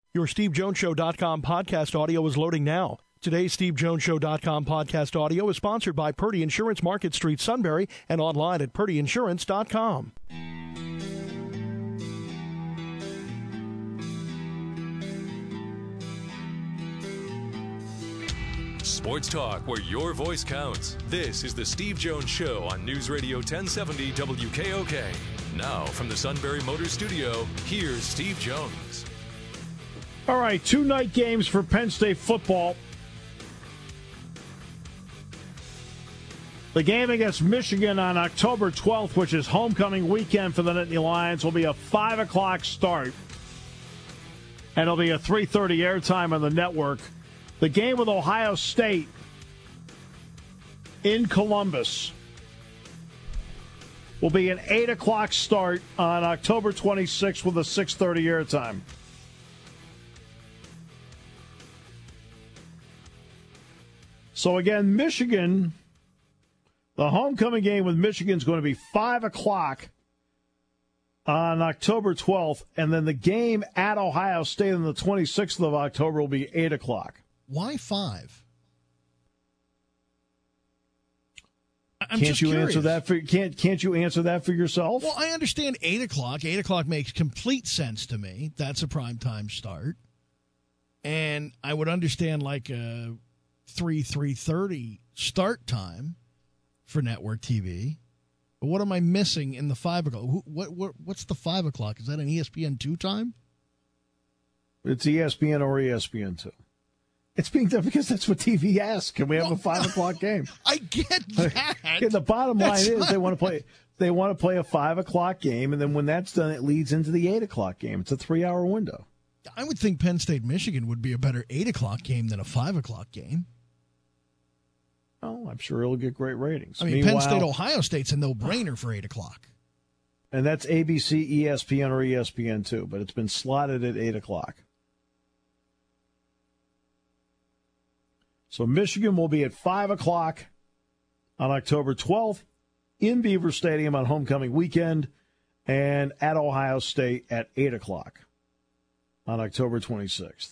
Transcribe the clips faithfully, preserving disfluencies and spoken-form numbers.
Your Steve Jones Show dot com podcast audio is loading now. Today's Steve Jones Show dot com podcast audio is sponsored by Purdy Insurance, Market Street, Sunbury, and online at Purdy Insurance dot com. Sports talk where your voice counts. This is the Steve Jones Show on News Radio ten seventy W K O K. Now from the Sunbury Motors Studio, here's Steve Jones. All right, two night games for Penn State football. The game against Michigan on October twelfth, which is homecoming weekend for the Nittany Lions, will be a five o'clock start. And it'll be a three thirty airtime on the network. The game with Ohio State in Columbus will be an eight o'clock start on October twenty-sixth with a six thirty airtime. So again, Michigan, the homecoming game with Michigan is going to be five o'clock on October twelfth, and then the game at Ohio State on the twenty-sixth of October will be eight o'clock. Why five? I'm can't just you curious. answer that for can't can't you answer that for yourself? Well, I understand eight o'clock. Eight o'clock makes complete sense to me. That's a prime time start, and I would understand like a three three thirty start time for network T V. But what am I missing in the five o'clock? What what what's the five o'clock? Is that an E S P N two time? It's E S P N or E S P N two. It's being done because that's what T V asks. Can we have well, a five o'clock game? I get that. And the bottom line that's is not... they want to play. They want to play a five o'clock game, and then when that's done, it leads into the eight o'clock game. It's a three-hour window. I would think Penn State Michigan would be a better eight o'clock game than a five o'clock game. Oh, I'm sure it'll get great ratings. I mean, Meanwhile, Penn State Ohio State's a no-brainer for eight o'clock, and that's A B C, E S P N, or E S P N two. But it's been slotted at eight o'clock. So Michigan will be at five o'clock on October twelfth in Beaver Stadium on homecoming weekend, and at Ohio State at eight o'clock on October twenty-sixth.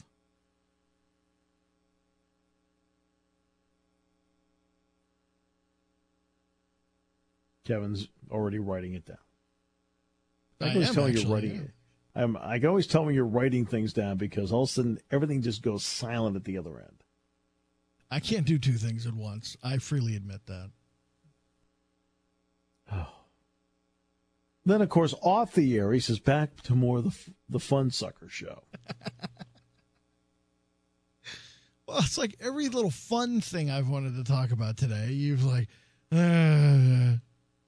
Kevin's already writing it down. I can always tell you're writing it. I'm, I can always tell when you're writing things down because all of a sudden everything just goes silent at the other end. I can't do two things at once. I freely admit that. Oh. Then, of course, off the air, he says back to more of the, the Fun Sucker show. Well, it's like every little fun thing I've wanted to talk about today, you've like, uh,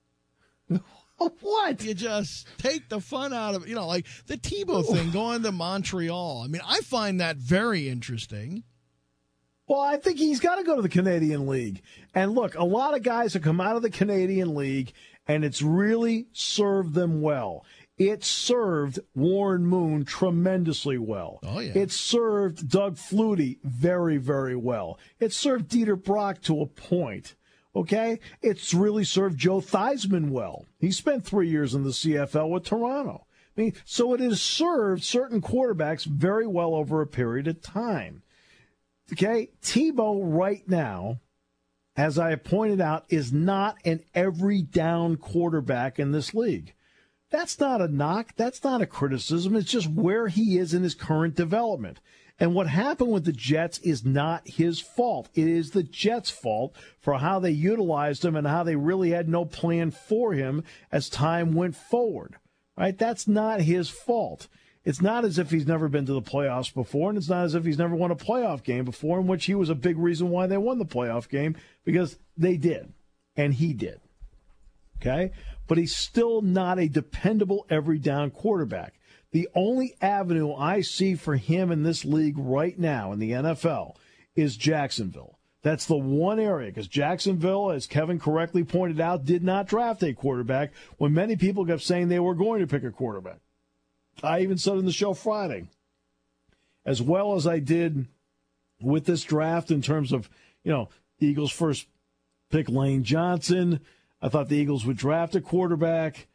what? You just take the fun out of it. You know, like the Tebow thing going to Montreal. I mean, I find that very interesting. Well, I think he's got to go to the Canadian League. And look, a lot of guys have come out of the Canadian League, and it's really served them well. It served Warren Moon tremendously well. Oh, yeah. It served Doug Flutie very, very well. It served Dieter Brock to a point. Okay? It's really served Joe Theismann well. He spent three years in the C F L with Toronto. I mean, so it has served certain quarterbacks very well over a period of time. Okay, Tebow right now, as I have pointed out, is not an every down quarterback in this league. That's not a knock. That's not a criticism. It's just where he is in his current development. And what happened with the Jets is not his fault. It is the Jets' fault for how they utilized him and how they really had no plan for him as time went forward. Right? That's not his fault. It's not as if he's never been to the playoffs before, and it's not as if he's never won a playoff game before, in which he was a big reason why they won the playoff game, because they did, and he did. Okay? But he's still not a dependable every-down quarterback. The only avenue I see for him in this league right now in the N F L is Jacksonville. That's the one area, because Jacksonville, as Kevin correctly pointed out, did not draft a quarterback when many people kept saying they were going to pick a quarterback. I even said in the show Friday, as well as I did with this draft in terms of, you know, the Eagles first pick Lane Johnson. I thought the Eagles would draft a quarterback.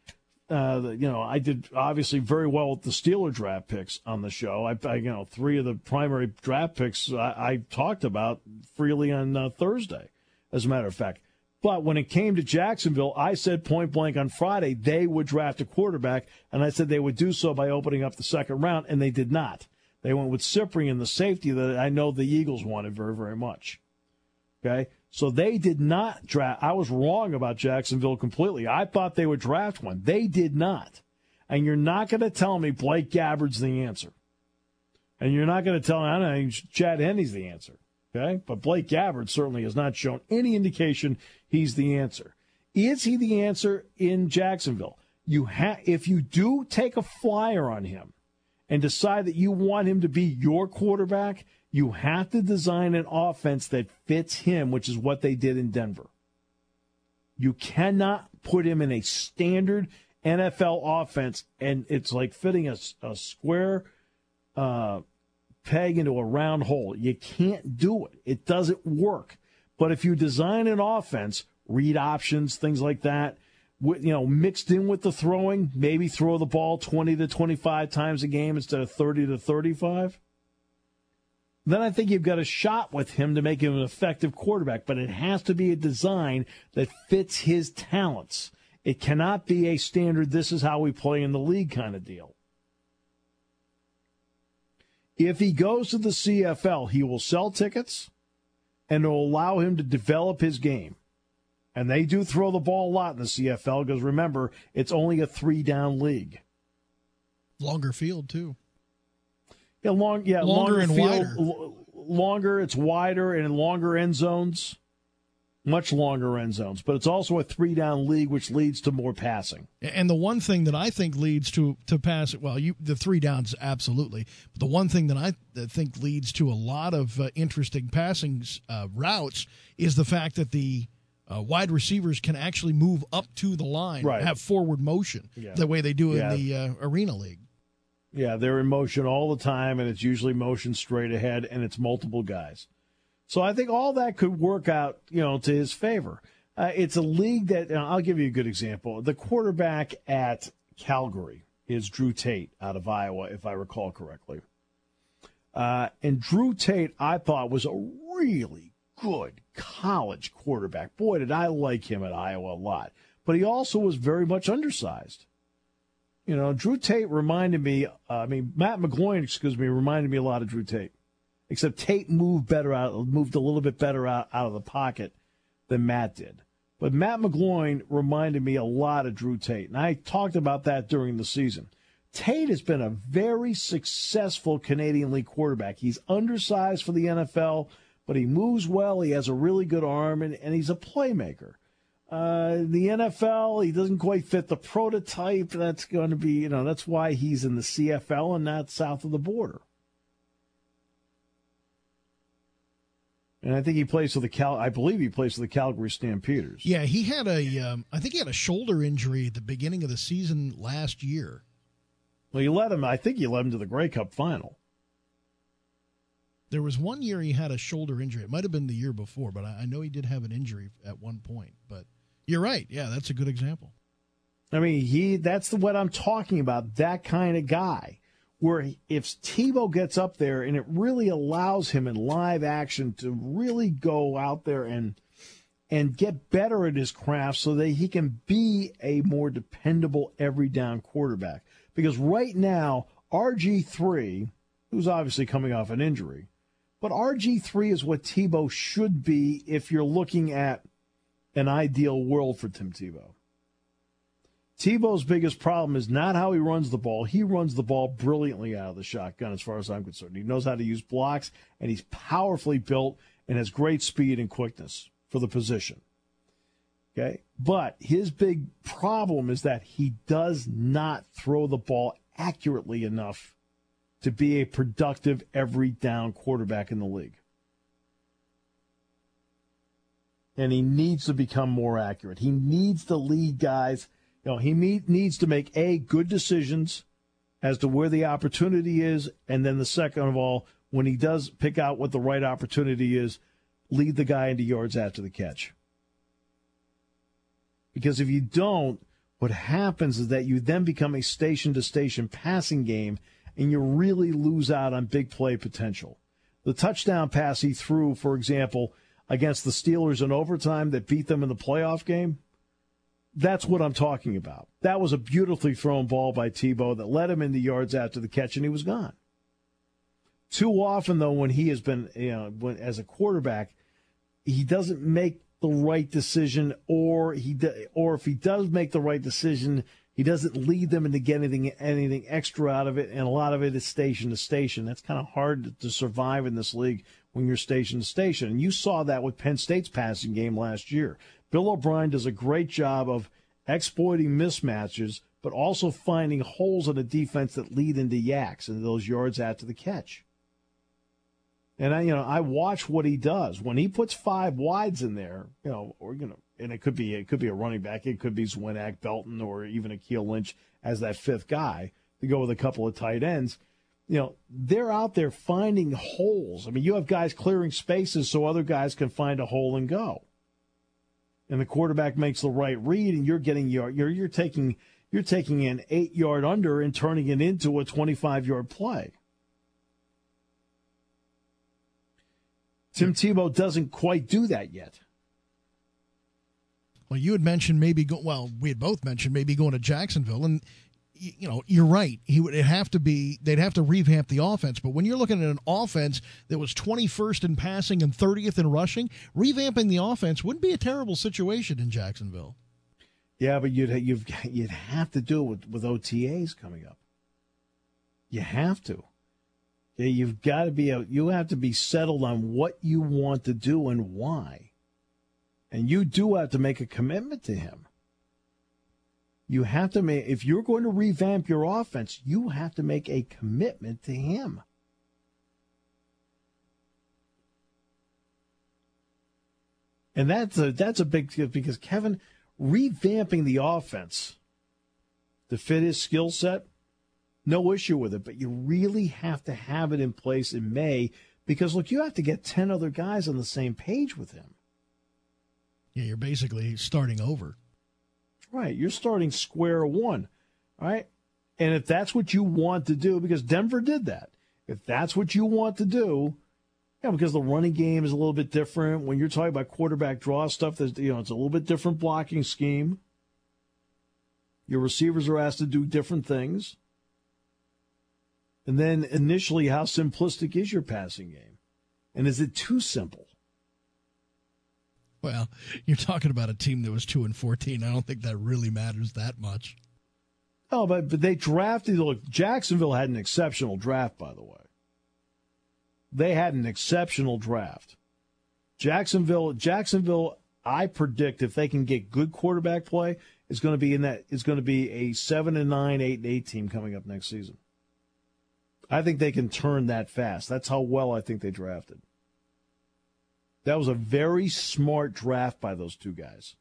Uh, the, you know, I did obviously very well with the Steeler draft picks on the show. I, I you know, three of the primary draft picks I, I talked about freely on uh, Thursday, as a matter of fact. But when it came to Jacksonville, I said point blank on Friday they would draft a quarterback, and I said they would do so by opening up the second round, and they did not. They went with Cyprien, the safety that I know the Eagles wanted very, very much. Okay? So they did not draft. I was wrong about Jacksonville completely. I thought they would draft one. They did not. And you're not going to tell me Blake Gabbard's the answer. And you're not going to tell me, I don't know, Chad Henne's the answer. Okay? But Blake Gabbard certainly has not shown any indication he's the answer. Is he the answer in Jacksonville? You ha- if you do take a flyer on him and decide that you want him to be your quarterback, you have to design an offense that fits him, which is what they did in Denver. You cannot put him in a standard N F L offense, and it's like fitting a, a square uh, peg into a round hole. You can't do it. It doesn't work. But if you design an offense, read options, things like that, you know, mixed in with the throwing, maybe throw the ball twenty to twenty-five times a game instead of thirty to thirty-five, then I think you've got a shot with him to make him an effective quarterback. But it has to be a design that fits his talents. It cannot be a standard, this is how we play in the league kind of deal. If he goes to the C F L, he will sell tickets and it will allow him to develop his game. And they do throw the ball a lot in the C F L because, remember, it's only a three-down league. Longer field, too. Yeah, long, yeah, longer, longer and field, wider. L- longer, it's wider and longer end zones. Much longer end zones. But it's also a three-down league, which leads to more passing. And the one thing that I think leads to, to pass, well, you, the three downs, absolutely. But the one thing that I think leads to a lot of uh, interesting passing uh, routes is the fact that the Uh, wide receivers can actually move up to the line, right. have forward motion, yeah. the way they do yeah. in the uh, Arena League. Yeah, they're in motion all the time, and it's usually motion straight ahead, and it's multiple guys. So I think all that could work out, you know, to his favor. Uh, it's a league that, you know, I'll give you a good example. The quarterback at Calgary is Drew Tate out of Iowa, if I recall correctly. Uh, and Drew Tate, I thought, was a really good college quarterback. Boy, did I like him at Iowa a lot. But he also was very much undersized. You know, Drew Tate reminded me, uh, I mean, Matt McGloin, excuse me, reminded me a lot of Drew Tate. Except Tate moved better out, moved a little bit better out, out of the pocket than Matt did. But Matt McGloin reminded me a lot of Drew Tate. And I talked about that during the season. Tate has been a very successful Canadian League quarterback. He's undersized for the N F L, but he moves well. He has a really good arm, and, and he's a playmaker. Uh, the N F L, he doesn't quite fit the prototype. That's going to be, you know, that's why he's in the C F L and not south of the border. And I think he plays for the Cal. I believe he plays for the Calgary Stampeders. Yeah, he had a. Um, I think he had a shoulder injury at the beginning of the season last year. Well, you led him. I think you led him to the Grey Cup final. There was one year he had a shoulder injury. It might have been the year before, but I, I know he did have an injury at one point. But you're right. Yeah, that's a good example. I mean, he. That's the, what I'm talking about. That kind of guy. Where if Tebow gets up there and it really allows him in live action to really go out there and and get better at his craft so that he can be a more dependable every down quarterback. Because right now, R G three, who's obviously coming off an injury, but R G three is what Tebow should be if you're looking at an ideal world for Tim Tebow. Tebow's biggest problem is not how he runs the ball. He runs the ball brilliantly out of the shotgun as far as I'm concerned. He knows how to use blocks, and he's powerfully built and has great speed and quickness for the position. Okay? But his big problem is that he does not throw the ball accurately enough to be a productive every down quarterback in the league. And he needs to become more accurate. He needs to lead guys. You know, he need, needs to make, A, good decisions as to where the opportunity is, and then the second of all, when he does pick out what the right opportunity is, lead the guy into yards after the catch. Because if you don't, What happens is that you then become a station-to-station passing game, and you really lose out on big play potential. The touchdown pass he threw, for example, against the Steelers in overtime that beat them in the playoff game, that's what I'm talking about. That was a beautifully thrown ball by Tebow that led him into yards after the catch, and he was gone. Too often, though, when he has been, you know, when, as a quarterback, he doesn't make the right decision, or he or if he does make the right decision, he doesn't lead them into getting anything, anything extra out of it, and a lot of it is station to station. That's kind of hard to survive in this league when you're station to station. And you saw that with Penn State's passing game last year. Bill O'Brien does a great job of exploiting mismatches, but also finding holes in the defense that lead into yaks and those yards after the catch. And I, you know, I watch what he does when he puts five wides in there. You know, or you know, and it could be it could be a running back, it could be Zwinak, Belton, or even Akeel Lynch as that fifth guy to go with a couple of tight ends. You know, they're out there finding holes. I mean, you have guys clearing spaces so other guys can find a hole and go. And the quarterback makes the right read, and you're getting your you're you're taking you're taking an eight yard under and turning it into a twenty-five yard play. Tim Tebow doesn't quite do that yet. Well, you had mentioned maybe go, well, we had both mentioned maybe going to Jacksonville, and you know, you're right. He would it'd have to be they'd have to revamp the offense. But when you're looking at an offense that was twenty-first in passing and thirtieth in rushing, revamping the offense wouldn't be a terrible situation in Jacksonville. Yeah, but you'd you've you'd have to do it with, with O T As coming up. You have to. Yeah, you've got to be a, you have to be settled on what you want to do and why. And you do have to make a commitment to him. You have to make, if you're going to revamp your offense, you have to make a commitment to him. And that's a, that's a big deal because Kevin, revamping the offense to fit his skill set, no issue with it, but you really have to have it in place in May because, look, you have to get ten other guys on the same page with him. Yeah, you're basically starting over. Right, you're starting square one, right? And if that's what you want to do, because Denver did that, if that's what you want to do, yeah, because the running game is a little bit different. When you're talking about quarterback draw stuff, there's, you know, it's a little bit different blocking scheme. Your receivers are asked to do different things. And then initially, how simplistic is your passing game? And is it too simple? Well, you're talking about a team that was two and fourteen. I don't think that really matters that much. Oh, but, but they drafted. Look, Jacksonville had an exceptional draft, by the way. They had an exceptional draft. Jacksonville, Jacksonville, I predict if they can get good quarterback play, is going to be in that. Is going to be a seven and nine, eight and eight team coming up next season. I think they can turn that fast. That's how well I think they drafted. That was a very smart draft by those two guys.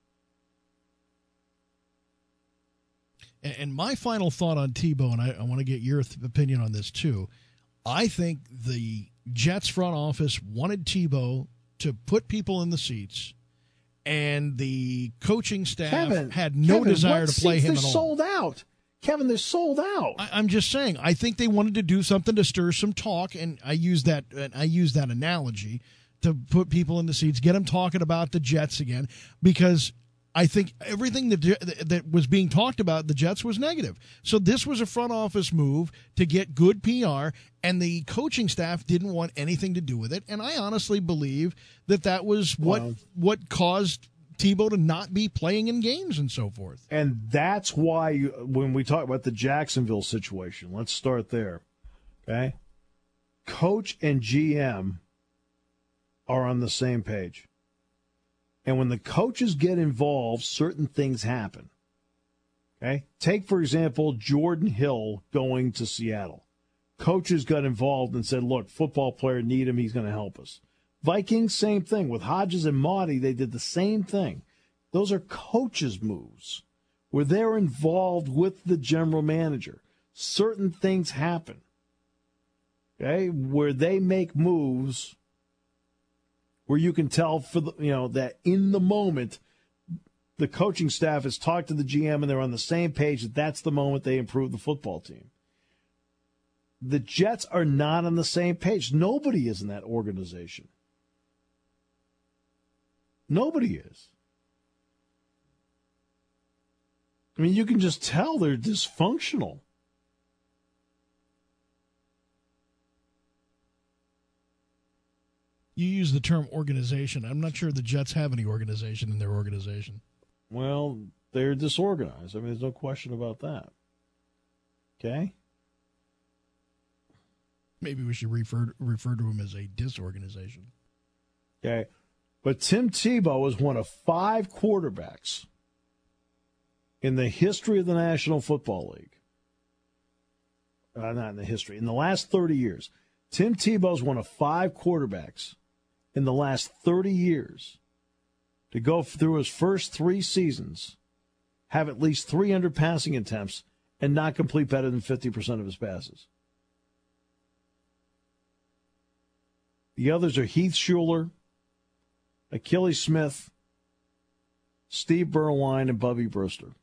And my final thought on Tebow, and I, I want to get your th- opinion on this too. I think the Jets front office wanted Tebow to put people in the seats, and the coaching staff Kevin, had no Kevin, desire to play him at all. They're sold out. Kevin, they're sold out. I, I'm just saying. I think they wanted to do something to stir some talk, and I use that. I use that analogy to put people in the seats, get them talking about the Jets again, because I think everything that that was being talked about the Jets was negative. So this was a front office move to get good P R, and the coaching staff didn't want anything to do with it. And I honestly believe that that was what wow. what caused Tebow to not be playing in games and so forth. And that's why you, when we talk about the Jacksonville situation, let's start there. Okay? Coach and G M are on the same page. And when the coaches get involved, certain things happen. Okay? Take, for example, Jordan Hill going to Seattle. Coaches got involved and said, look, football player need him, he's going to help us. Vikings, same thing. With Hodges and Marty, they did the same thing. Those are coaches' moves where they're involved with the general manager. Certain things happen, okay, where they make moves where you can tell for the, you know, that in the moment the coaching staff has talked to the G M and they're on the same page that that's the moment they improve the football team. The Jets are not on the same page. Nobody is in that organization. Nobody is. I mean, you can just tell they're dysfunctional. You use the term organization. I'm not sure the Jets have any organization in their organization. Well, they're disorganized. I mean, there's no question about that. Okay? Maybe we should refer refer to them as a disorganization. Okay. But Tim Tebow is one of five quarterbacks in the history of the National Football League. Uh, not in the history. In the last thirty years. Tim Tebow is one of five quarterbacks in the last thirty years to go through his first three seasons, have at least three hundred passing attempts, and not complete better than fifty percent of his passes. The others are Heath Schuler, Achilles Smith, Steve Berline, and Bubby Brister.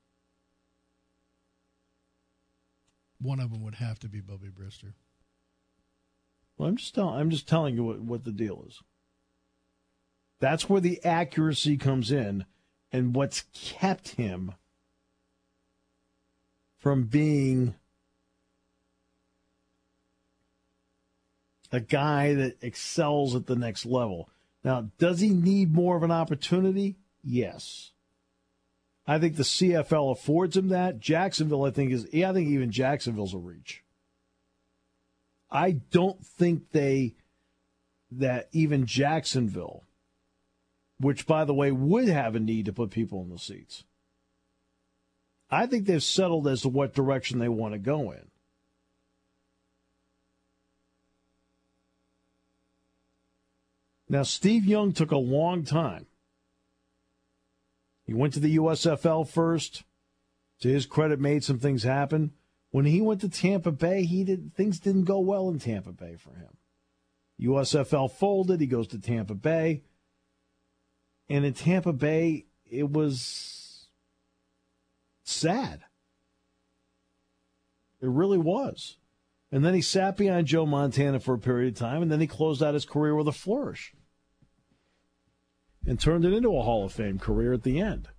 One of them would have to be Bubby Brister. Well, I'm just telling. I'm just telling you what, what the deal is. That's where the accuracy comes in, and what's kept him from being a guy that excels at the next level. Now, does he need more of an opportunity? Yes. I think the C F L affords him that. Jacksonville, I think, is, yeah, I think even Jacksonville's a reach. I don't think they, that even Jacksonville, which, by the way, would have a need to put people in the seats, I think they've settled as to what direction they want to go in. Now, Steve Young took a long time. He went to the U S F L first. To his credit, made some things happen. When he went to Tampa Bay, he did things didn't go well in Tampa Bay for him. U S F L folded. He goes to Tampa Bay. And in Tampa Bay, it was sad. It really was. And then he sat behind Joe Montana for a period of time, and then he closed out his career with a flourish and turned it into a Hall of Fame career at the end.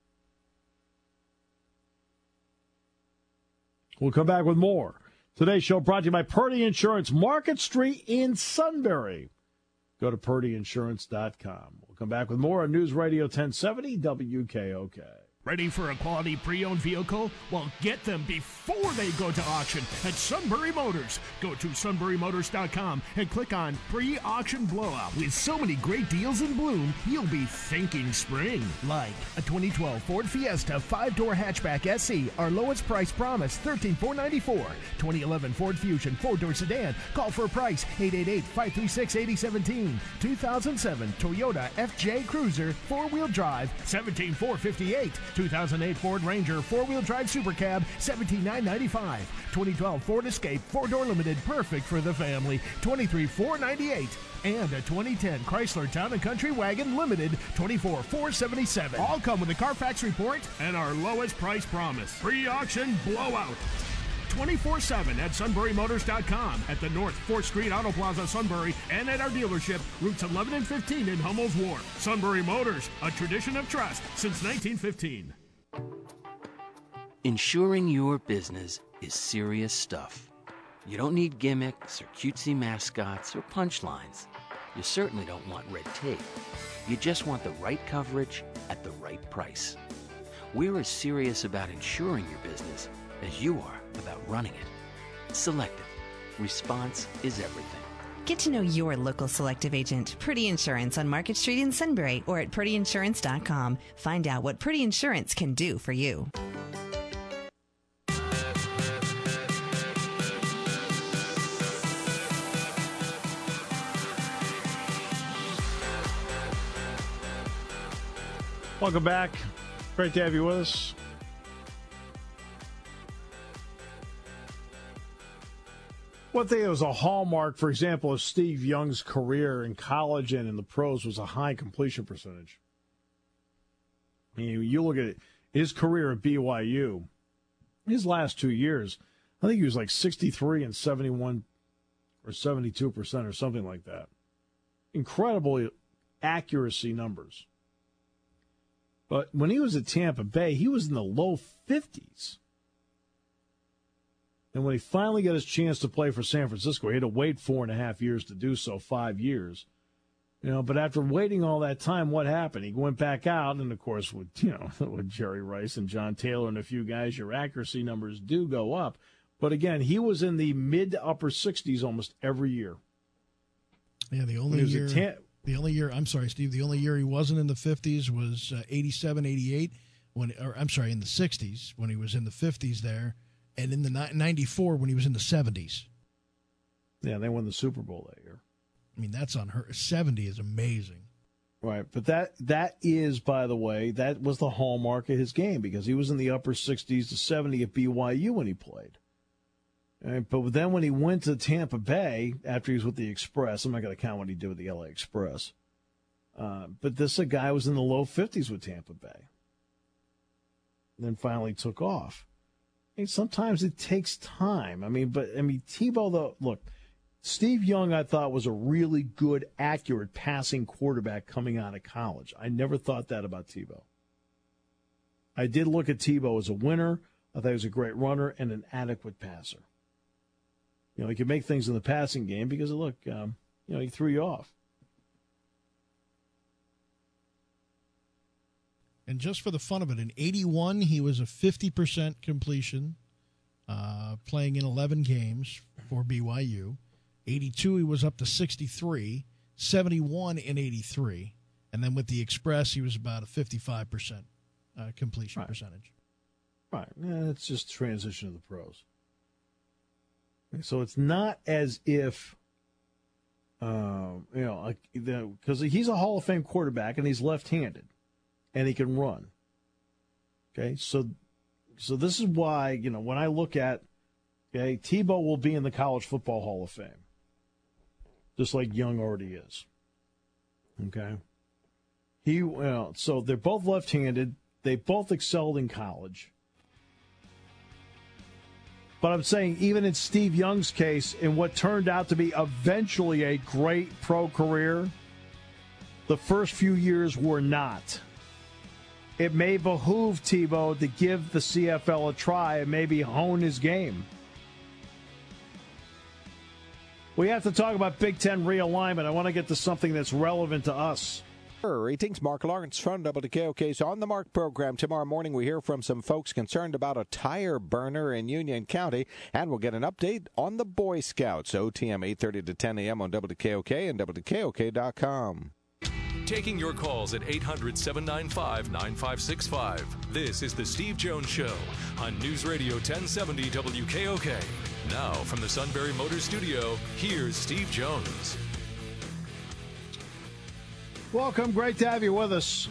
We'll come back with more. Today's show brought to you by Purdy Insurance, Market Street in Sunbury. Go to purdy insurance dot com. We'll come back with more on News Radio ten seventy W K O K. Ready for a quality pre-owned vehicle? Well, get them before they go to auction at Sunbury Motors. Go to sunbury motors dot com and click on Pre-Auction Blowout. With so many great deals in bloom, you'll be thinking spring. Like a twenty twelve Ford Fiesta five-door hatchback S E, our lowest price promise, thirteen thousand four hundred ninety-four dollars. twenty eleven Ford Fusion four-door sedan, call for a price, eight eight eight, five three six, eight zero one seven. two thousand seven Toyota F J Cruiser four-wheel drive, seventeen thousand four hundred fifty-eight dollars. two thousand eight Ford Ranger four-wheel drive Super Cab, seventeen thousand nine hundred ninety-five dollars. twenty twelve Ford Escape four-door limited, perfect for the family, twenty-three thousand four hundred ninety-eight dollars. And a twenty ten Chrysler Town and Country Wagon Limited, twenty-four thousand four hundred seventy-seven dollars. All come with a Carfax report and our lowest price promise. Pre-auction blowout. twenty-four seven at sunbury motors dot com, at the North fourth Street Auto Plaza, Sunbury, and at our dealership, routes eleven and fifteen in Hummel's Wharf. Sunbury Motors, a tradition of trust since nineteen fifteen. Insuring your business is serious stuff. You don't need gimmicks or cutesy mascots or punchlines. You certainly don't want red tape. You just want the right coverage at the right price. We're as serious about insuring your business as you are about running it. Selective. Response is everything. Get to know your local Selective agent, Purdy Insurance, on Market Street in Sunbury or at purdy insurance dot com. Find out what Purdy Insurance can do for you. Welcome back. Great to have you with us. One thing that was a hallmark, for example, of Steve Young's career in college and in the pros was a high completion percentage. I mean, you look at it, his career at B Y U, his last two years, I think he was like sixty-three and seventy-one or seventy-two percent or something like that. Incredible accuracy numbers. But when he was at Tampa Bay, he was in the low fifties. And when he finally got his chance to play for San Francisco, he had to wait four and a half years to do so, five years. You know, but after waiting all that time, what happened? He went back out, and of course, with you know, with Jerry Rice and John Taylor and a few guys, your accuracy numbers do go up. But again, he was in the mid to upper sixties almost every year. Yeah, the only year, Tam- the only year. I'm sorry, Steve. The only year he wasn't in the fifties was uh, eighty-seven, eighty-eight. When, or I'm sorry, in the sixties when he was in the fifties there. And in the ninety-four when he was in the seventies. Yeah, they won the Super Bowl that year. I mean, that's unheard. seventy is amazing. Right, but that that is, by the way, that was the hallmark of his game because he was in the upper sixties to seventy at B Y U when he played. Right, but then when he went to Tampa Bay after he was with the Express, I'm not going to count what he did with the L A Express. Uh, but this a guy was in the low fifties with Tampa Bay. And then finally took off. Sometimes it takes time. I mean, but, I mean, Tebow, though, look, Steve Young, I thought, was a really good, accurate passing quarterback coming out of college. I never thought that about Tebow. I did look at Tebow as a winner. I thought he was a great runner and an adequate passer. You know, he could make things in the passing game because, look, um, you know, he threw you off. And just for the fun of it, in eighty-one, he was a fifty percent completion, uh, playing in eleven games for B Y U. eighty-two, he was up to sixty-three, seventy-one in eighty-three. And then with the Express, he was about a fifty-five percent uh, completion right. percentage. Right. Yeah, it's just transition to the pros. So it's not as if, um, you know, because he's a Hall of Fame quarterback and he's left-handed. And he can run. Okay, so so this is why, you know, when I look at, okay, Tebow will be in the College Football Hall of Fame, just like Young already is. Okay? He, you know, so they're both left-handed. They both excelled in college. But I'm saying even in Steve Young's case, in what turned out to be eventually a great pro career, the first few years were not. It may behoove Tebow to give the C F L a try and maybe hone his game. We have to talk about Big Ten realignment. I want to get to something that's relevant to us. Greetings, Mark Lawrence from W K O K's On the Mark program. Tomorrow morning we hear from some folks concerned about a tire burner in Union County, and we'll get an update on the Boy Scouts. O T M eight thirty to ten a.m. on W K O K and W K O K dot com. Taking your calls at eight hundred, seven nine five, nine five six five. This is The Steve Jones Show on News Radio ten seventy W K O K. Now, from the Sunbury Motors Studio, here's Steve Jones. Welcome. Great to have you with us.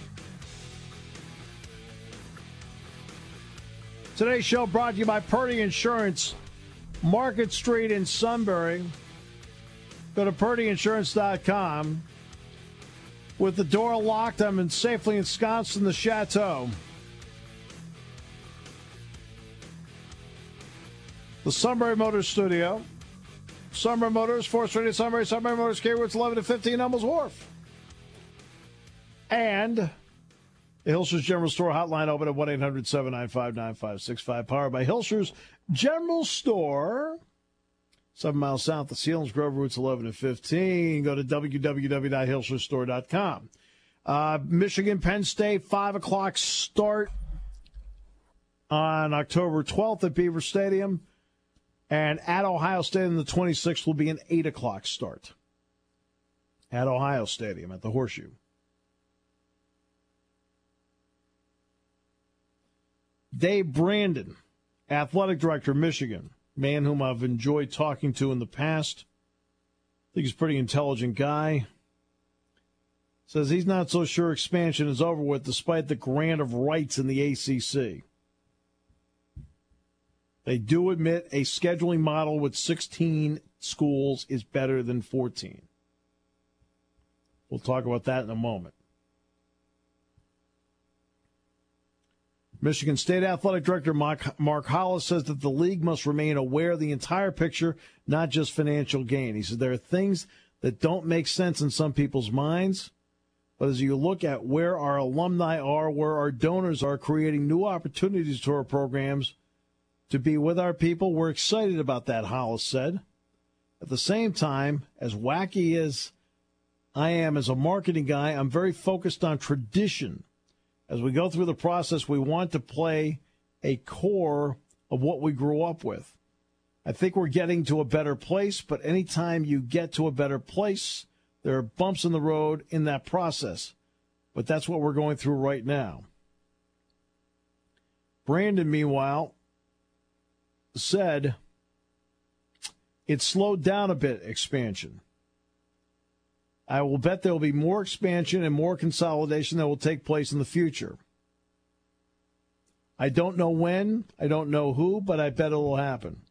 Today's show brought to you by Purdy Insurance, Market Street in Sunbury. Go to Purdy Insurance dot com. With the door locked, I'm safely ensconced in the chateau. The Sunbury Motors Studio. Sunbury Motors, fourth Street in Sunbury. Sunbury Motors, K routes eleven to fifteen, Hummels Wharf. And the Hilscher's General Store hotline open at one eight hundred, seven nine five, nine five six five. Powered by Hilscher's General Store. Seven miles south of Sealands Grove, routes eleven and fifteen. Go to w w w dot hilshers store dot com. Uh, Michigan, Penn State, five o'clock start on October twelfth at Beaver Stadium. And at Ohio State on the twenty-sixth will be an eight o'clock start. At Ohio Stadium, at the Horseshoe. Dave Brandon, athletic director, Michigan. Man whom I've enjoyed talking to in the past. I think he's a pretty intelligent guy. Says he's not so sure expansion is over with despite the grant of rights in the A C C. They do admit a scheduling model with sixteen schools is better than fourteen. We'll talk about that in a moment. Michigan State Athletic Director Mark, Mark Hollis says that the league must remain aware of the entire picture, not just financial gain. He says there are things that don't make sense in some people's minds, but as you look at where our alumni are, where our donors are, creating new opportunities to our programs to be with our people, we're excited about that, Hollis said. At the same time, as wacky as I am as a marketing guy, I'm very focused on tradition. As we go through the process, we want to play a core of what we grew up with. I think we're getting to a better place, but anytime you get to a better place, there are bumps in the road in that process. But that's what we're going through right now. Brandon, meanwhile, said it slowed down a bit, expansion. I will bet there will be more expansion and more consolidation that will take place in the future. I don't know when, I don't know who, but I bet it will happen.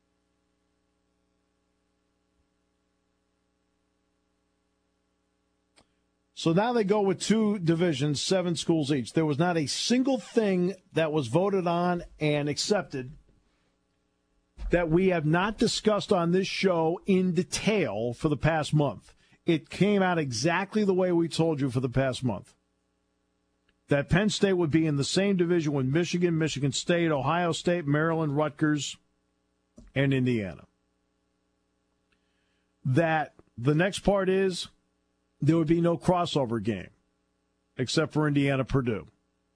So now they go with two divisions, seven schools each. There was not a single thing that was voted on and accepted that we have not discussed on this show in detail for the past month. It came out exactly the way we told you for the past month. That Penn State would be in the same division with Michigan, Michigan State, Ohio State, Maryland, Rutgers, and Indiana. That the next part is there would be no crossover game except for Indiana-Purdue.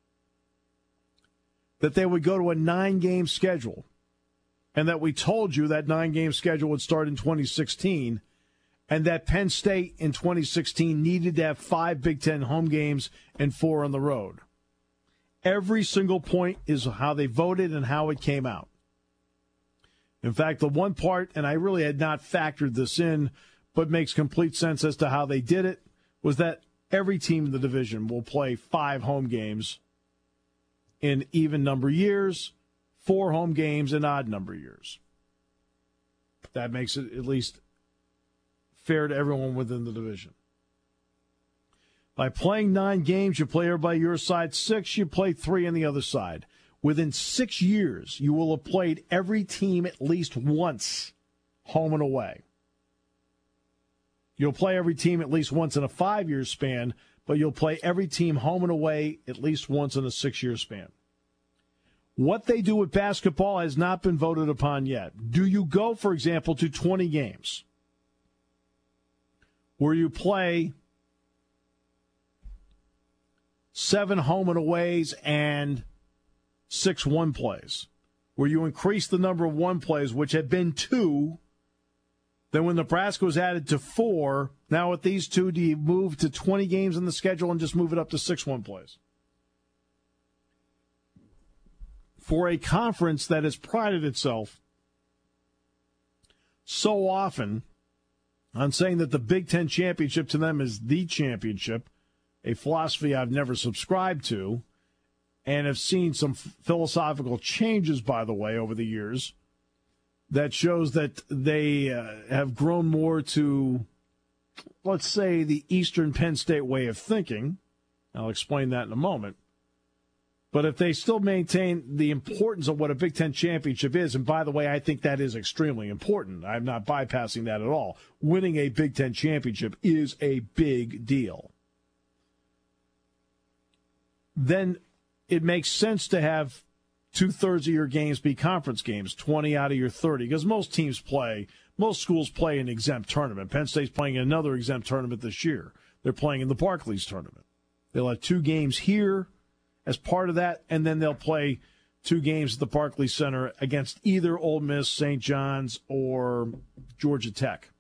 That they would go to a nine-game schedule, and that we told you that nine-game schedule would start in twenty sixteen, and that Penn State in twenty sixteen needed to have five Big Ten home games and four on the road. Every single point is how they voted and how it came out. In fact, the one part, and I really had not factored this in, but makes complete sense as to how they did it, was that every team in the division will play five home games in even number years, four home games in odd number years. That makes it at least fair to everyone within the division. By playing nine games, you play everybody your side six, you play three on the other side. Within six years, you will have played every team at least once, home and away. You'll play every team at least once in a five-year span, but you'll play every team home and away at least once in a six-year span. What they do with basketball has not been voted upon yet. Do you go, for example, to twenty games where you play seven home and aways and six one plays, where you increase the number of one plays, which had been two? Then when Nebraska was added to four, now with these two, do you move to twenty games in the schedule and just move it up to six one plays? For a conference that has prided itself so often on saying that the Big Ten championship to them is the championship, a philosophy I've never subscribed to, and have seen some philosophical changes, by the way, over the years, that shows that they uh, have grown more to, let's say, the Eastern Penn State way of thinking. I'll explain that in a moment. But if they still maintain the importance of what a Big Ten championship is, and by the way, I think that is extremely important. I'm not bypassing that at all. Winning a Big Ten championship is a big deal. Then it makes sense to have two-thirds of your games be conference games, twenty out of your thirty, because most teams play, most schools play an exempt tournament. Penn State's playing another exempt tournament this year. They're playing in the Barclays tournament. They'll have two games here as part of that, and then they'll play two games at the Barclays Center against either Ole Miss, Saint John's, or Georgia Tech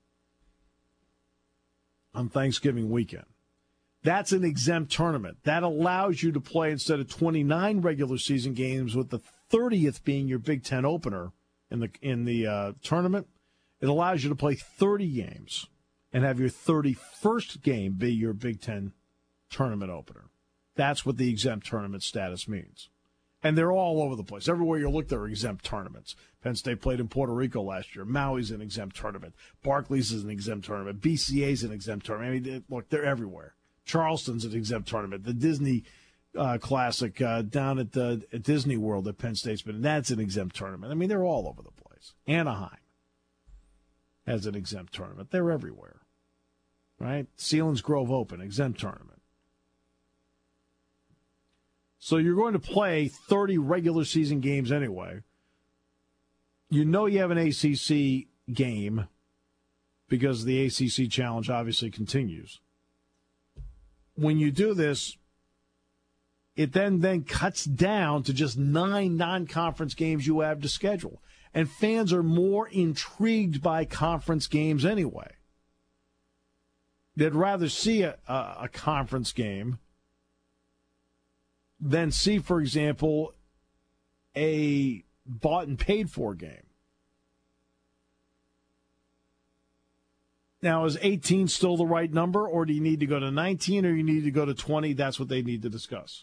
on Thanksgiving weekend. That's an exempt tournament. That allows you to play, instead of twenty-nine regular season games, with the thirtieth being your Big Ten opener in the in the uh, tournament. It allows you to play thirty games and have your thirty-first game be your Big Ten tournament opener. That's what the exempt tournament status means. And they're all over the place. Everywhere you look, there are exempt tournaments. Penn State played in Puerto Rico last year. Maui's an exempt tournament. Barclays is an exempt tournament. B C A's an exempt tournament. I mean, look, they're everywhere. Charleston's an exempt tournament. The Disney uh, Classic uh, down at, uh, at Disney World at Penn State's been. That's an exempt tournament. I mean, they're all over the place. Anaheim has an exempt tournament. They're everywhere, right? Sealands Grove Open, exempt tournament. So you're going to play thirty regular season games anyway. You know you have an A C C game because the A C C Challenge obviously continues. When you do this, it then, then cuts down to just nine non-conference games you have to schedule. And fans are more intrigued by conference games anyway. They'd rather see a, a, a conference game than see, for example, a bought and paid for game. Now, is eighteen still the right number, or do you need to go to nineteen, or you need to go to twenty? That's what they need to discuss.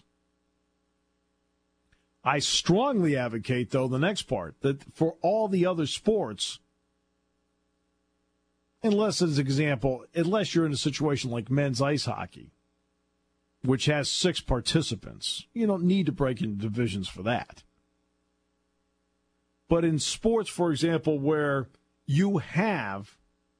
I strongly advocate, though, the next part, that for all the other sports, unless, as an example, unless you're in a situation like men's ice hockey, which has six participants, you don't need to break into divisions for that. But in sports, for example, where you have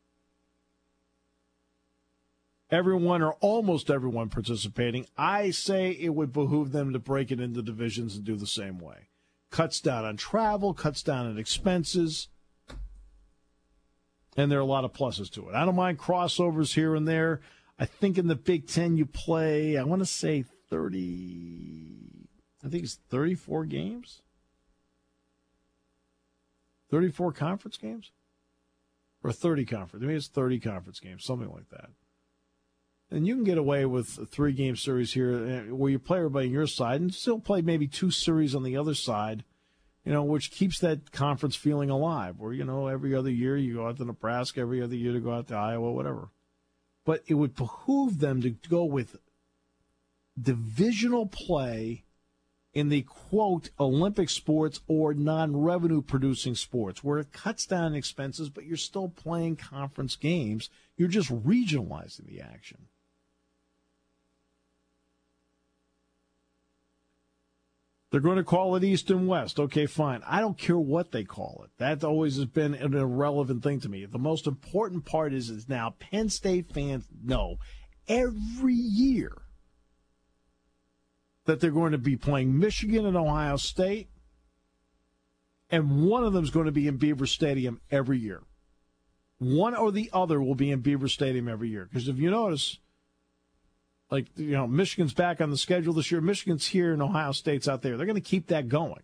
everyone or almost everyone participating, I say it would behoove them to break it into divisions and do the same way. Cuts down on travel, cuts down on expenses, and there are a lot of pluses to it. I don't mind crossovers here and there. I think in the Big Ten you play, I want to say thirty, I think it's thirty-four games? thirty-four conference games? Or thirty conference. I mean, it's thirty conference games, something like that. And you can get away with a three-game series here where you play everybody on your side and still play maybe two series on the other side, you know, which keeps that conference feeling alive. Where, you know, every other year you go out to Nebraska, every other year to go out to Iowa, whatever. But it would behoove them to go with divisional play in the, quote, Olympic sports or non-revenue producing sports, where it cuts down expenses, but you're still playing conference games. You're just regionalizing the action. They're going to call it East and West. Okay, fine. I don't care what they call it. That always has been an irrelevant thing to me. The most important part is, is now Penn State fans know every year that they're going to be playing Michigan and Ohio State, and one of them is going to be in Beaver Stadium every year. One or the other will be in Beaver Stadium every year. Because if you notice, like, you know, Michigan's back on the schedule this year. Michigan's here and Ohio State's out there. They're going to keep that going.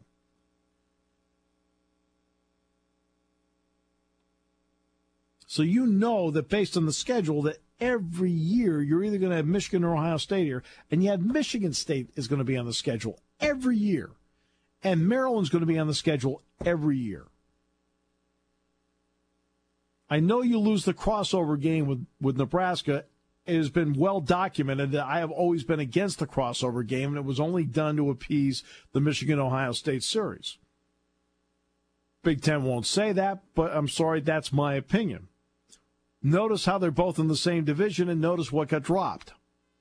So you know that based on the schedule that every year you're either going to have Michigan or Ohio State here, and yet Michigan State is going to be on the schedule every year, and Maryland's going to be on the schedule every year. I know you lose the crossover game with, with Nebraska. It has been well documented that I have always been against the crossover game, and it was only done to appease the Michigan-Ohio State series. Big Ten won't say that, but I'm sorry, that's my opinion. Notice how they're both in the same division, and notice what got dropped.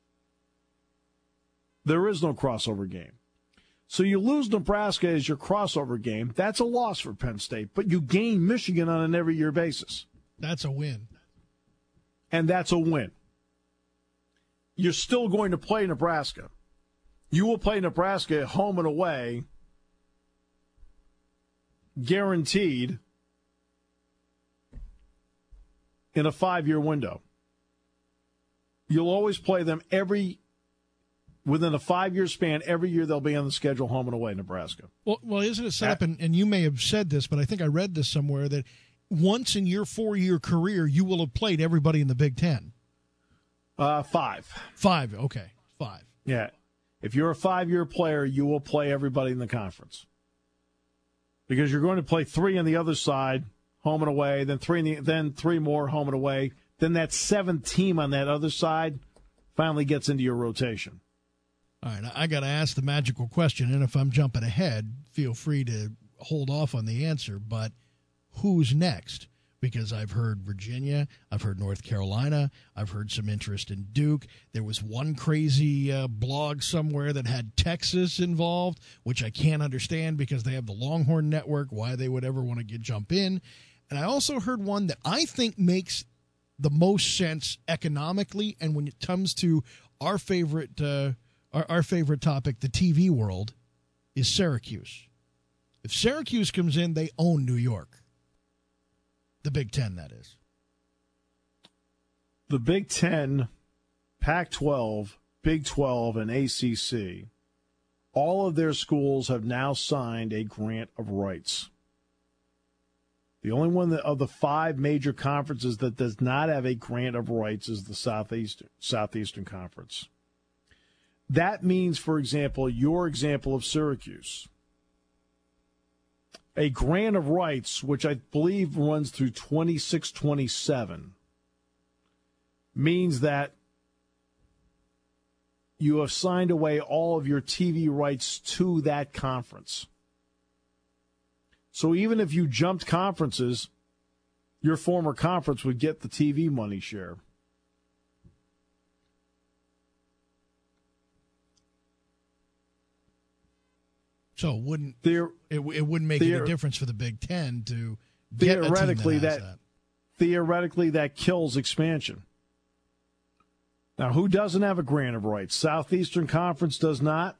There is no crossover game. So you lose Nebraska as your crossover game. That's a loss for Penn State, but you gain Michigan on an every-year basis. That's a win. And that's a win. You're still going to play Nebraska. You will play Nebraska home and away, guaranteed, in a five-year window. You'll always play them every, within a five-year span, every year they'll be on the schedule home and away, Nebraska. Well, well, isn't it set up, and, and you may have said this, but I think I read this somewhere, that once in your four-year career, you will have played everybody in the Big Ten. Uh, five. Five, okay, five. Yeah. If you're a five-year player, you will play everybody in the conference. Because you're going to play three on the other side, home and away, then three, in the, then three more home and away. Then that seventh team on that other side finally gets into your rotation. All right, I got to ask the magical question, and if I'm jumping ahead, feel free to hold off on the answer, but who's next? because I've heard Virginia, I've heard North Carolina, I've heard some interest in Duke. There was one crazy uh, blog somewhere that had Texas involved, which I can't understand because they have the Longhorn Network, why they would ever want to get jump in. And I also heard one that I think makes the most sense economically, and when it comes to our favorite uh, our, our favorite topic, the T V world, is Syracuse. If Syracuse comes in, they own New York. The Big Ten, that is. The Big Ten, Pac twelve, Big twelve, and A C C, all of their schools have now signed a grant of rights. The only one that, of the five major conferences that does not have a grant of rights is the Southeastern, Southeastern Conference. That means, for example, your example of Syracuse. A grant of rights, which I believe runs through twenty-six twenty-seven, means that you have signed away all of your T V rights to that conference. So even if you jumped conferences, your former conference would get the T V money share. So it wouldn't there, it, it wouldn't make there, any difference for the Big Ten to get theoretically a team that, that, that theoretically that kills expansion. Now, who doesn't have a grant of rights? Southeastern Conference does not.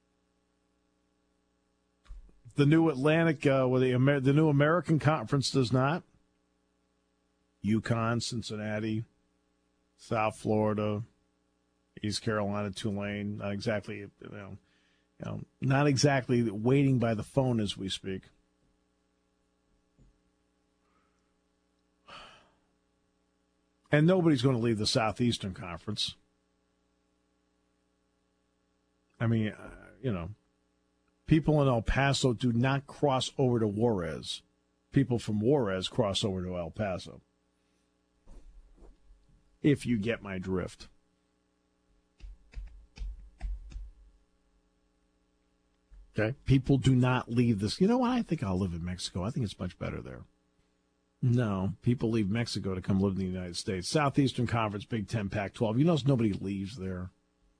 The new Atlantic, uh, or the Amer- the new American Conference does not. UConn, Cincinnati, South Florida, East Carolina, Tulane. Not exactly, you know. You know, not exactly waiting by the phone as we speak. And nobody's going to leave the Southeastern Conference. I mean, uh, you know, people in El Paso do not cross over to Juarez. People from Juarez cross over to El Paso. If you get my drift. Okay. People do not leave this. You know what? I think I'll live in Mexico. I think it's much better there. No, people leave Mexico to come live in the United States. Southeastern Conference, Big Ten, Pac twelve. You notice nobody leaves there.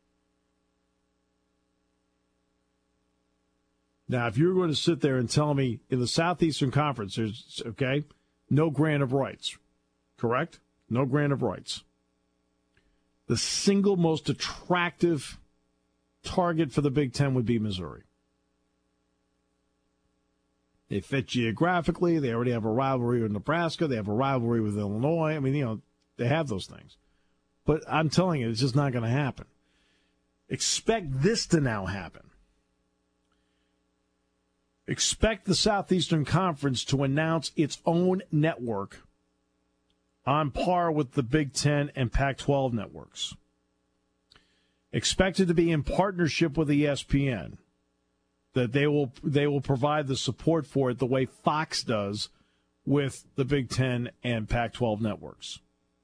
Now, if you're going to sit there and tell me in the Southeastern Conference, there's, okay, no grant of rights, correct? No grant of rights. The single most attractive target for the Big Ten would be Missouri. They fit geographically. They already have a rivalry with Nebraska. They have a rivalry with Illinois. I mean, you know, they have those things. But I'm telling you, it's just not going to happen. Expect this to now happen. Expect the Southeastern Conference to announce its own network on par with the Big Ten and Pac twelve networks. Expect it to be in partnership with E S P N. That they will they will provide the support for it the way Fox does with the Big Ten and Pac twelve networks.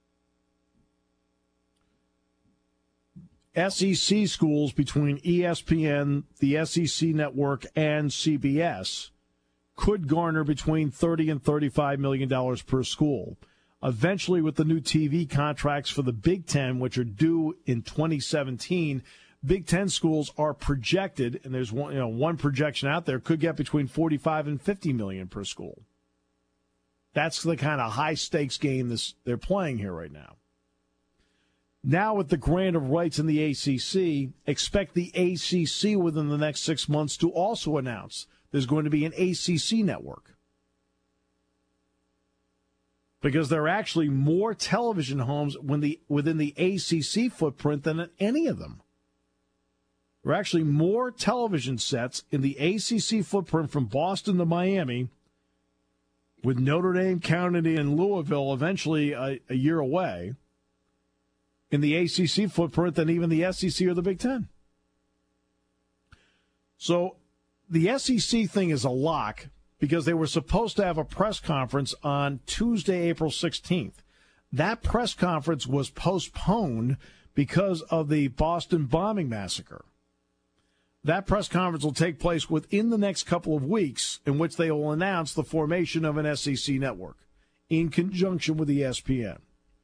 S E C schools between E S P N, the S E C network, and C B S could garner between thirty and thirty-five million dollars per school. Eventually, with the new T V contracts for the Big Ten, which are due in twenty seventeen, Big Ten schools are projected, and there's one, you know, one projection out there, could get between forty-five and fifty million per school. That's the kind of high stakes game this they're playing here right now. Now, with the grant of rights in the A C C, expect the A C C within the next six months to also announce there's going to be an A C C network. Because there are actually more television homes when the, within the A C C footprint than in any of them. There are actually more television sets in the A C C footprint from Boston to Miami, with Notre Dame counted in Louisville eventually a, a year away, in the A C C footprint than even the S E C or the Big Ten. So the S E C thing is a lock because they were supposed to have a press conference on Tuesday, April sixteenth. That press conference was postponed because of the Boston bombing massacre. That press conference will take place within the next couple of weeks, in which they will announce the formation of an S E C network. in conjunction with E S P N.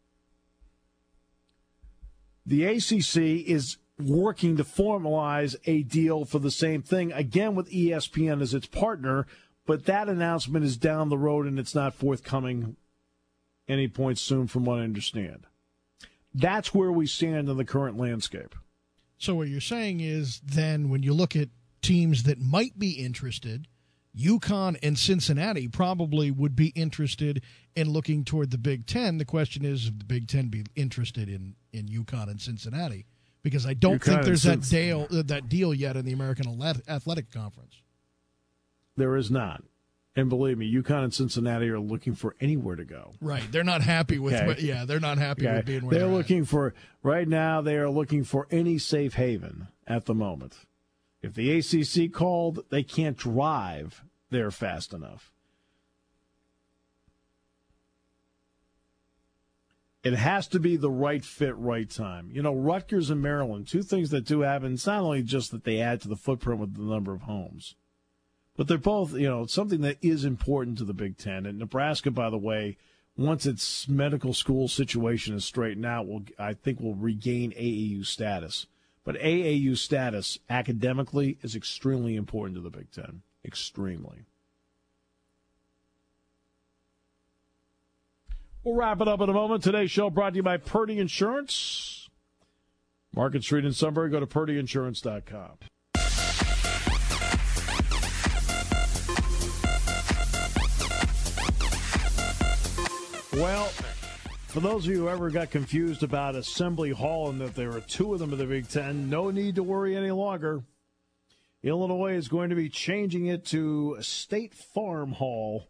The A C C is working to formalize a deal for the same thing, again with E S P N as its partner, but that announcement is down the road and it's not forthcoming any point soon from what I understand. That's where we stand in the current landscape. So what you're saying is then when you look at teams that might be interested, UConn and Cincinnati probably would be interested in looking toward the Big Ten. The question is, if the Big Ten be interested in, in UConn and Cincinnati, because I don't UConn think there's that Cincinnati. deal, uh, that deal yet in the American Athletic Conference. There is not. And believe me, UConn and Cincinnati are looking for anywhere to go. Right. They're not happy with Okay. what, yeah, they're not happy Okay. with being where they're, they're looking at. for, right now, they are looking for any safe haven at the moment. If the A C C called, they can't drive there fast enough. It has to be the right fit, right time. You know, Rutgers and Maryland, two things that do happen. It's not only just that they add to the footprint with the number of homes, but they're both, you know, something that is important to the Big Ten. And Nebraska, by the way, once its medical school situation is straightened out, will I think will regain A A U status. But A A U status academically is extremely important to the Big Ten. Extremely. We'll wrap it up in a moment. Today's show brought to you by Purdy Insurance. Market Street in Sunbury. Go to purdy insurance dot com. Well, for those of you who ever got confused about Assembly Hall and that there are two of them in the Big Ten, no need to worry any longer. Illinois is going to be changing it to State Farm Hall.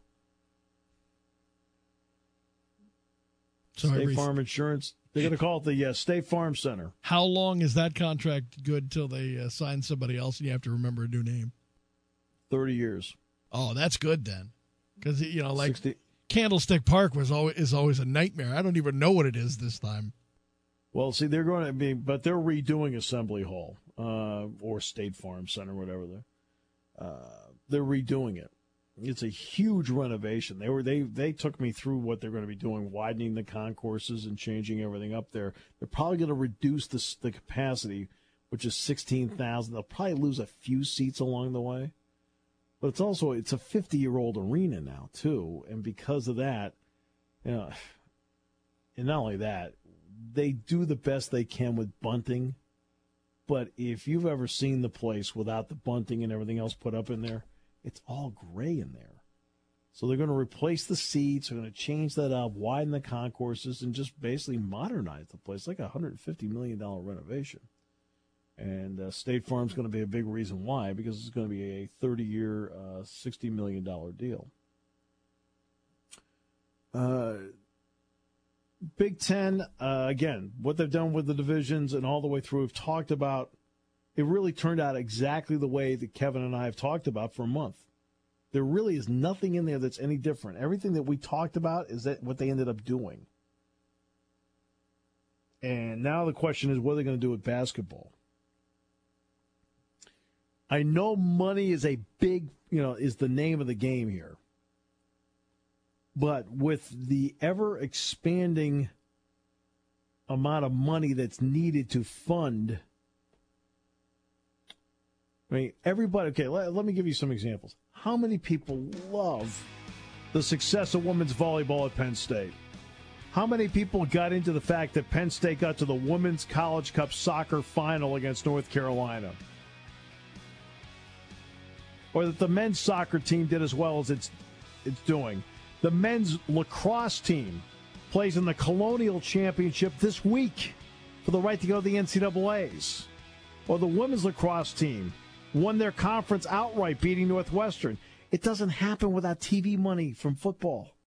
So State every, Farm Insurance. They're going to call it the uh, State Farm Center. How long is that contract good till they uh, sign somebody else and you have to remember a new name? thirty years. Oh, that's good then. Because, you know, like sixty Candlestick Park was always, is always a nightmare. I don't even know what it is this time. Well, see, they're going to be, but they're redoing Assembly Hall uh, or State Farm Center, whatever they're. Uh, they're redoing it. It's a huge renovation. They were they they took me through what they're going to be doing, widening the concourses and changing everything up there. They're probably going to reduce the the capacity, which is sixteen thousand. They'll probably lose a few seats along the way. But it's also it's a fifty-year-old arena now too, and because of that, you know, and not only that, they do the best they can with bunting. But if you've ever seen the place without the bunting and everything else put up in there, it's all gray in there. So they're going to replace the seats, they're going to change that up, widen the concourses, and just basically modernize the place. Like a one hundred fifty million dollars renovation. And uh, State Farm's going to be a big reason why, because it's going to be a thirty-year, uh, sixty million dollars deal. Uh, Big Ten, uh, again, what they've done with the divisions and all the way through, we've talked about. It really turned out exactly the way that Kevin and I have talked about for a month. There really is nothing in there that's any different. Everything that we talked about is that what they ended up doing. And now the question is, what are they going to do with basketball? I know money is a big, you know, is the name of the game here. But with the ever-expanding amount of money that's needed to fund, I mean, everybody, okay, let, let me give you some examples. How many people love the success of women's volleyball at Penn State? How many people got into the fact that Penn State got to the Women's College Cup soccer final against North Carolina? Or that the men's soccer team did as well as it's it's doing. The men's lacrosse team plays in the Colonial Championship this week for the right to go to the N C double A's. Or the women's lacrosse team won their conference outright, beating Northwestern. It doesn't happen without T V money from football.